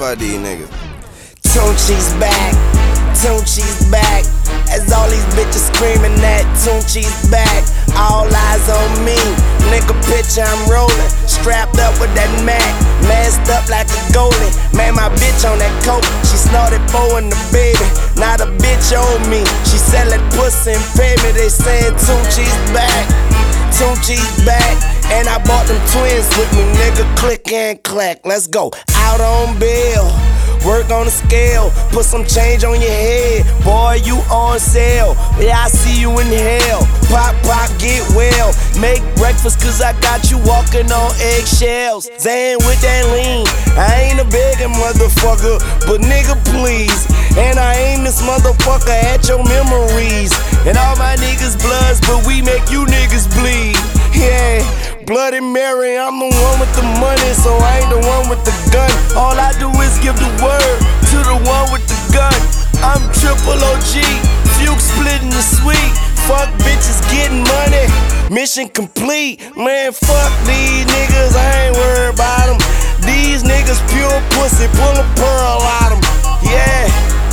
Fuck these niggas. Tunechi's back, Tunechi's back. As all these bitches screaming that Tunechi's back. All eyes on me, nigga picture I'm rolling. Strapped up with that Mac, masked up like a goalie. Man, my bitch on that coke, she snorted four in the baby. Now the bitch owe me, she sellin' pussy and pay me. They saying Tunechi's back, Tunechi's back. And I bought them twins with me, nigga, click and clack. Let's go, out on bail. Work on the scale, put some change on your head. Boy, you on sale, yeah, I see you in hell. Pop, pop, get well. Make breakfast cause I got you walking on eggshells. Zan with that lean, I ain't a begging motherfucker, but nigga please. And I aim this motherfucker at your memories. And all my niggas bloods, but we make you niggas bleed. Yeah, Bloody Mary, I'm the one with the money, so I ain't the one with the gun. All I do is give the word to the one with the gun. I'm triple OG, Fuke splitting the sweet. Fuck bitches getting money, mission complete. Man, fuck these niggas, I ain't worried about them. These niggas pure pussy, pull a pearl out them. Yeah,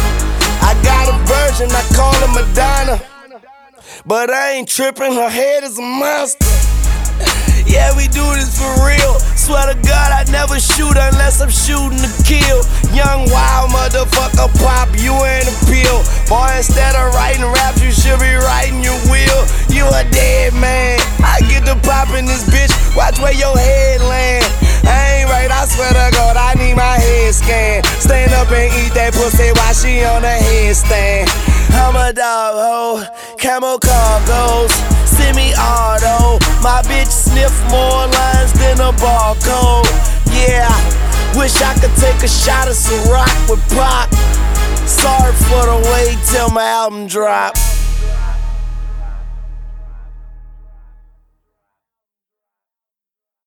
I got a virgin, I call her Madonna. But I ain't tripping, her head is a monster. Yeah, we do this for real. Swear to God, I never shoot unless I'm shooting to kill. Young wild motherfucker pop, you ain't a pill. Boy, instead of writing raps, you should be writing your will. You a dead man. I get to popping this bitch, watch where your head land. I ain't right, I swear to God, I need my head scanned. Stand up and eat that pussy while she on a headstand. I'm a dog ho, camo cargoes, semi-auto. My bitch sniff more lines than a barcode. Yeah, wish I could take a shot of Ciroc with Pac. Sorry for the wait till my album drop.